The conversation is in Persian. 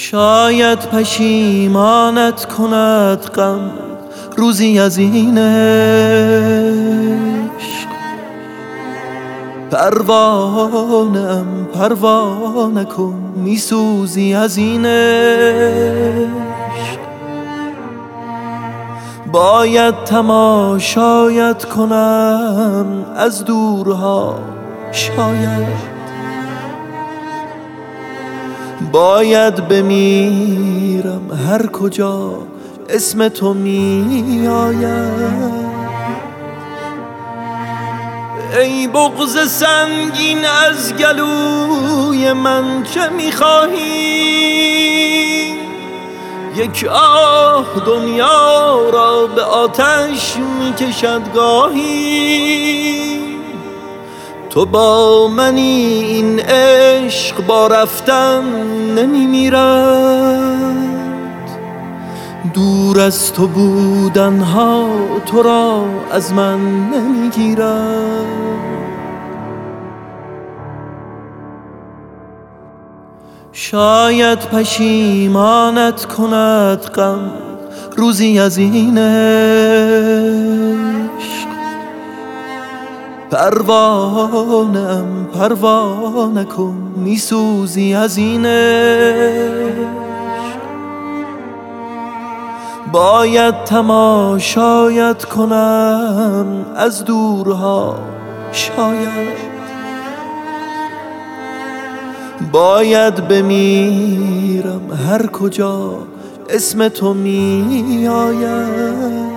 شاید پشیمانت کند غم روزی از این عشق. پروانه‌ام پروانه کن، میسوزی از این عشق. باید تماشایت کنم از دورها، شاید باید بمیرم هر کجا اسم تو می آید. ای بغض سنگین از گلوی من چه میخواهی؟ یک آه دنیا را به آتش میکشد گاهی. تو با منی، این عشق با رفتن نمیمیرد. دور از تو بودنها تو را از من نمیگیرد. شاید پشیمانت کند غم روزی از این عشق. پروانه‌ام پروانه کن، میسوزی از این عشق. باید تماشایت کنم از دورها، شاید باید بمیرم هر کجا اسم تو می آید.